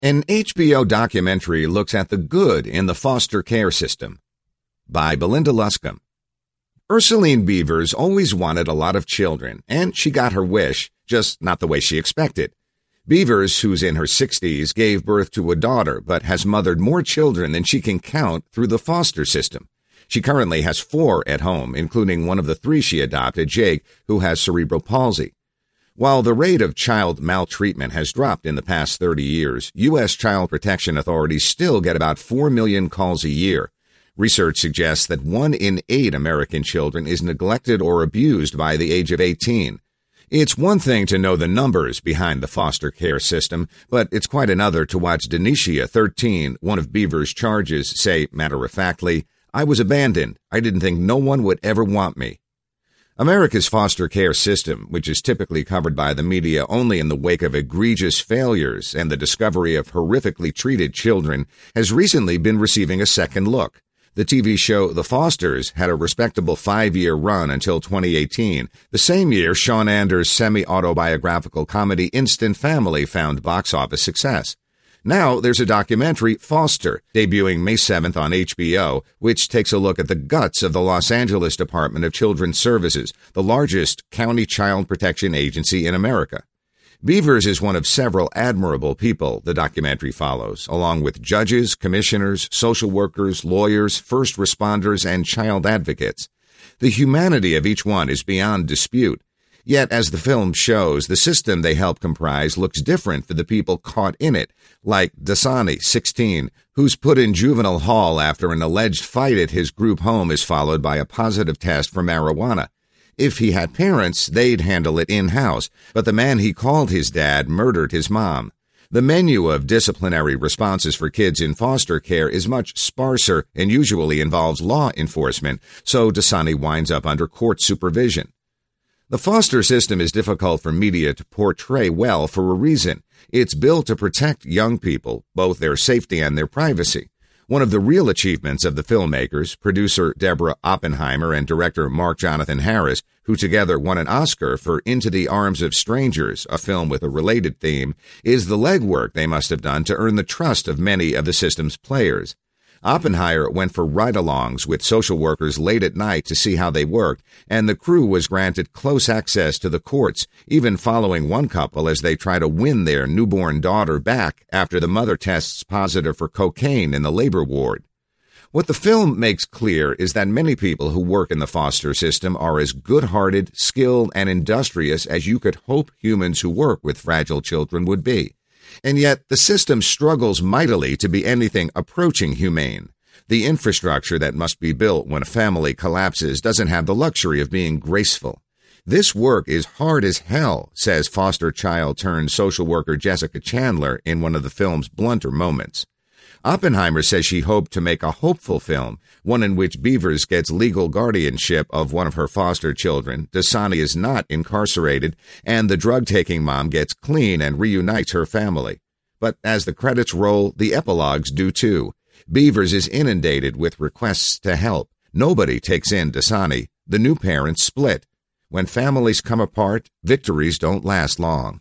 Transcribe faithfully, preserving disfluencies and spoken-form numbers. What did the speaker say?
An H B O documentary looks at the good in the foster care system. By Belinda Luscombe. Ursuline Beavers always wanted a lot of children, and she got her wish, just not the way she expected. Beavers, who's in her sixties, gave birth to a daughter, but has mothered more children than she can count through the foster system. She currently has four at home, including one of the three she adopted, Jake, who has cerebral palsy. While the rate of child maltreatment has dropped in the past thirty years, U S child protection authorities still get about four million calls a year. Research suggests that one in eight American children is neglected or abused by the age of eighteen. It's one thing to know the numbers behind the foster care system, but it's quite another to watch Denicia, thirteen, one of Beaver's charges, say matter-of-factly, "I was abandoned. I didn't think no one would ever want me." America's foster care system, which is typically covered by the media only in the wake of egregious failures and the discovery of horrifically treated children, has recently been receiving a second look. The T V show The Fosters had a respectable five-year run until twenty eighteen, the same year Sean Anders' semi-autobiographical comedy Instant Family found box office success. Now there's a documentary, Foster, debuting May seventh on H B O, which takes a look at the guts of the Los Angeles Department of Children's Services, the largest county child protection agency in America. Beavers is one of several admirable people the documentary follows, along with judges, commissioners, social workers, lawyers, first responders, and child advocates. The humanity of each one is beyond dispute. Yet, as the film shows, the system they help comprise looks different for the people caught in it, like Dasani, sixteen, who's put in juvenile hall after an alleged fight at his group home is followed by a positive test for marijuana. If he had parents, they'd handle it in-house, but the man he called his dad murdered his mom. The menu of disciplinary responses for kids in foster care is much sparser and usually involves law enforcement, so Dasani winds up under court supervision. The foster system is difficult for media to portray well for a reason. It's built to protect young people, both their safety and their privacy. One of the real achievements of the filmmakers, producer Deborah Oppenheimer and director Mark Jonathan Harris, who together won an Oscar for Into the Arms of Strangers, a film with a related theme, is the legwork they must have done to earn the trust of many of the system's players. Oppenheimer went for ride-alongs with social workers late at night to see how they worked, and the crew was granted close access to the courts, even following one couple as they try to win their newborn daughter back after the mother tests positive for cocaine in the labor ward. What the film makes clear is that many people who work in the foster system are as good-hearted, skilled, and industrious as you could hope humans who work with fragile children would be. And yet, the system struggles mightily to be anything approaching humane. The infrastructure that must be built when a family collapses doesn't have the luxury of being graceful. This work is hard as hell, says foster child turned social worker Jessica Chandler in one of the film's blunter moments. Oppenheimer says she hoped to make a hopeful film, one in which Beavers gets legal guardianship of one of her foster children, Dasani is not incarcerated, and the drug-taking mom gets clean and reunites her family. But as the credits roll, the epilogues do too. Beavers is inundated with requests to help. Nobody takes in Dasani. The new parents split. When families come apart, victories don't last long.